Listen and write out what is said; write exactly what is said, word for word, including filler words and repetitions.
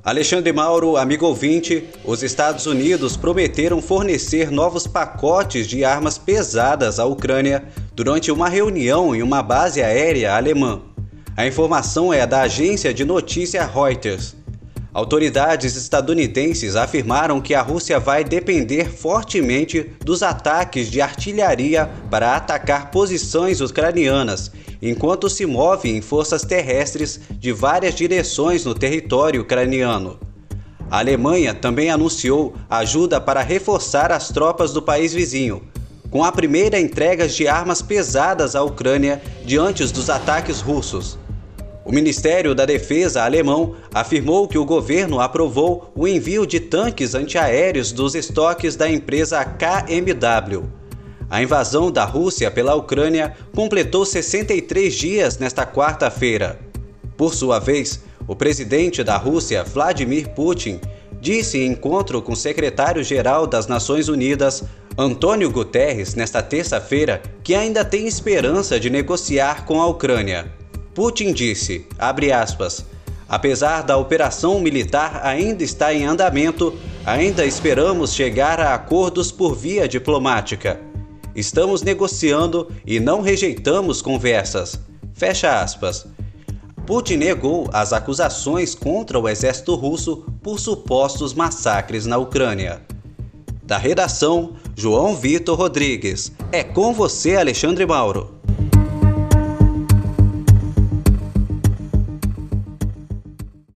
Alexandre Mauro, amigo ouvinte, os Estados Unidos prometeram fornecer novos pacotes de armas pesadas à Ucrânia durante uma reunião em uma base aérea alemã. A informação é da agência de notícia Reuters. Autoridades estadunidenses afirmaram que a Rússia vai depender fortemente dos ataques de artilharia para atacar posições ucranianas, enquanto se move em forças terrestres de várias direções no território ucraniano. A Alemanha também anunciou ajuda para reforçar as tropas do país vizinho, com a primeira entrega de armas pesadas à Ucrânia diante dos ataques russos. O Ministério da Defesa alemão afirmou que o governo aprovou o envio de tanques antiaéreos dos estoques da empresa K M W. A invasão da Rússia pela Ucrânia completou sessenta e três dias nesta quarta-feira. Por sua vez, o presidente da Rússia, Vladimir Putin, disse em encontro com o secretário-geral das Nações Unidas, Antônio Guterres, nesta terça-feira, que ainda tem esperança de negociar com a Ucrânia. Putin disse, abre aspas, apesar da operação militar ainda estar em andamento, ainda esperamos chegar a acordos por via diplomática. Estamos negociando e não rejeitamos conversas. Fecha aspas. Putin negou as acusações contra o exército russo por supostos massacres na Ucrânia. Da redação, João Vitor Rodrigues. É com você, Alexandre Mauro.